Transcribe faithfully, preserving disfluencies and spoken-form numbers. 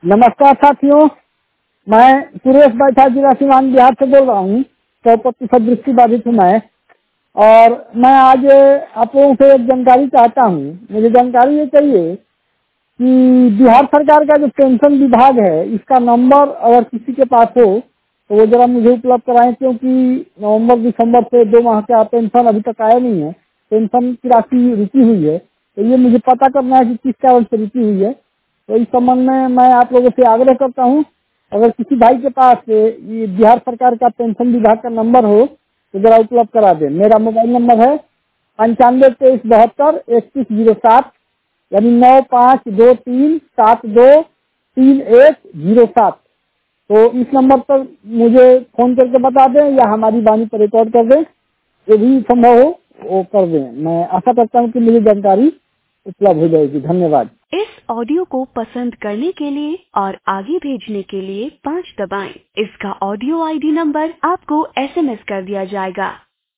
नमस्कार साथियों, मैं सुरेश बैठा जिला सीवान बिहार से बोल रहा हूँ। सौ प्रतिशत दृष्टि बाधित हूँ मैं, और मैं आज आप लोगों से एक जानकारी चाहता हूँ। मुझे जानकारी ये चाहिए कि बिहार सरकार का जो पेंशन विभाग है, इसका नंबर अगर किसी के पास हो तो वो जरा मुझे उपलब्ध कराएं, क्योंकि नवंबर दिसंबर से दो माह का पेंशन अभी तक आया नहीं है। पेंशन की राशि रुकी हुई है, तो ये मुझे पता करना है कि किस कारण से रुकी हुई है। तो इस संबंध में मैं आप लोगों से आग्रह करता हूँ, अगर किसी भाई के पास ये बिहार सरकार का पेंशन विभाग का नंबर हो तो जरा उपलब्ध करा दें। मेरा मोबाइल नंबर है पंचानवे तेईस बहत्तर इकतीस जीरो सात, यानी नौ पाँच दो तीन सात दो तीन एक जीरो सात। तो इस नंबर पर मुझे फोन करके बता दें या हमारी वाणी पर रिकॉर्ड कर दें, जो भी संभव हो वो कर दें। मैं आशा करता हूँ कि मुझे जानकारी उपलब्ध हो जाएगी। धन्यवाद। इस ऑडियो को पसंद करने के लिए और आगे भेजने के लिए पाँच दबाएं। इसका ऑडियो आईडी नंबर आपको एसएमएस कर दिया जाएगा।